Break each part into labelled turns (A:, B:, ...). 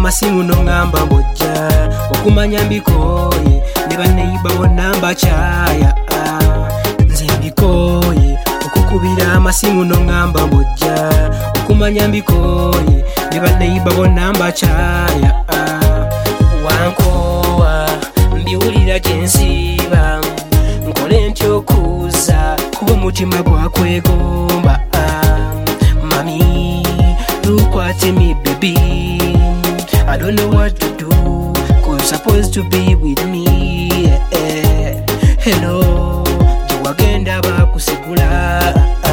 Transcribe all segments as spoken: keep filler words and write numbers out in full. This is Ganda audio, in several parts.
A: amasimu nongamba mbojja okumanya mbikoye ne baneiba bonna mbakyaya nze mbikoye okukubira amasimu nongamba mbojja okumanya mbikoye ne baneiba bonna mbakyaya wankowa mbiwulira gyensiiba nkole ntya okuuza kuba omutima gwakwegomba mami lukwate me baby I don't know what to do cause you're supposed to be with me yeah. Hello jewagenda bakusigula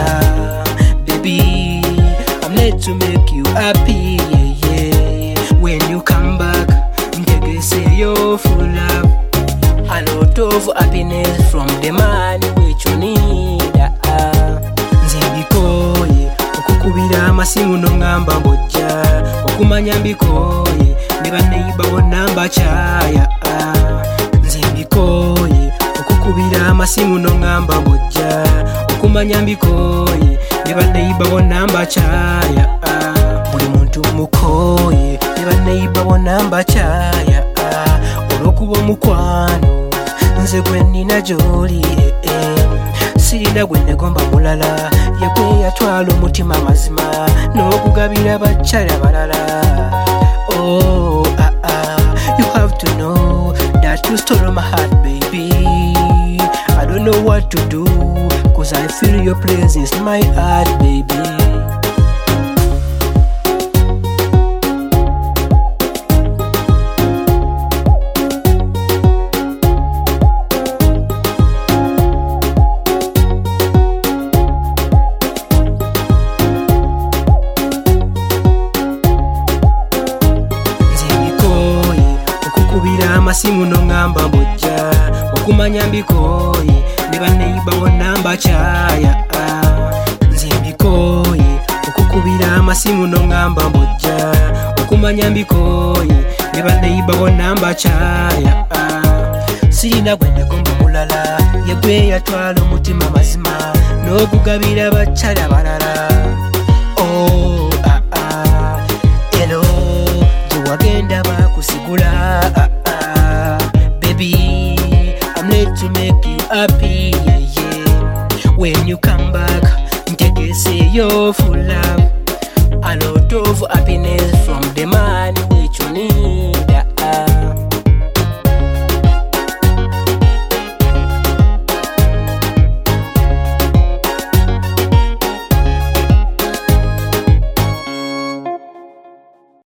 A: baby I'm late to make you happy yeah, yeah. When you come back ntegese your full love a lot of happiness from the man which you need nze mbikoye okukubira amasimu nongamba mbojja okumanya mbikoye ne baneiba bonna mbakyaya nze mbikoye okukubira amasimu nongamba mbojja okumanya mbikoye ne baneiba bonna mbakyaya buli muntu mukoye ne baneiba bonna mbakyaya olw'okuba omukwano nze gwe nnina gy'oli sirina gwe negomba mulala ye gwe yatwala omutima mazima n'okugabira bakyala balala oh ah ah you have to know that you stole my heart baby I don't know what to do cause I feel your presence in my heart baby amasimu nongamba mbojja okumanya mbikoye ne baneiba bonna mbakyaya nze mbikoye okukubira amasimu nongamba mbojja okumanya mbikoye ne baneiba bonna mbakyaya sirina gwe negomba mulala ye gwe yatwala omutima mazima n'okugabira bakyala balala oh ah ah hello jewagenda bakusigula baby, I'm late to make you happy, yeah, yeah. When you come back, take a say your full love, a lot of